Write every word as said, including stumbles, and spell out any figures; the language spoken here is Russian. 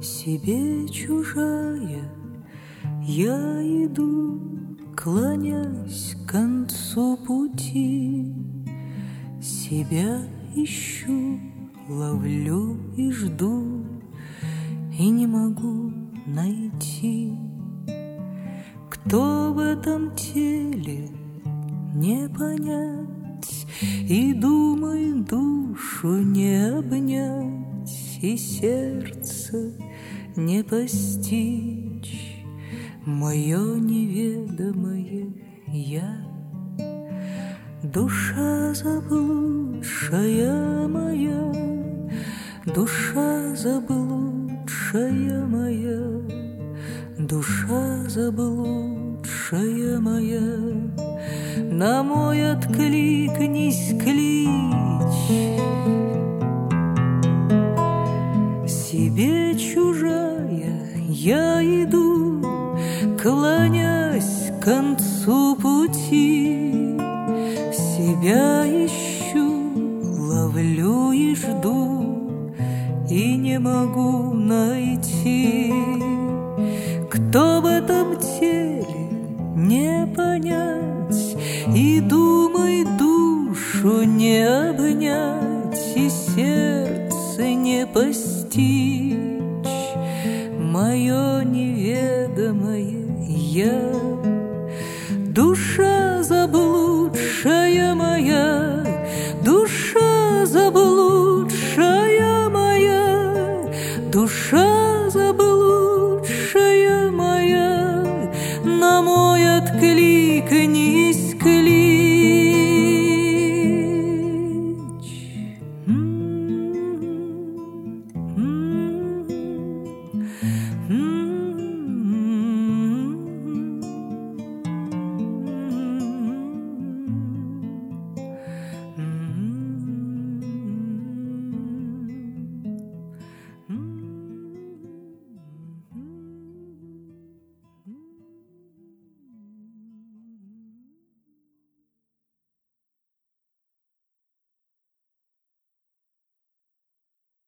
себе чужая, я иду, клонясь к концу пути. Себя ищу, ловлю и жду, и не могу найти. Кто в этом теле, не понять, и думай, душу не обнять, и сердце не постичь мое неведомое я. Душа заблудшая моя, душа заблудшая моя, душа заблудшая моя, на мой откликнись клич. Себе чужая я иду, клонясь к концу пути. Себя ищу, ловлю и жду, и не могу найти. Кто в этом теле, не понять, и думай, душу не обнять, и сердце не постичь мое неведомое я. Душа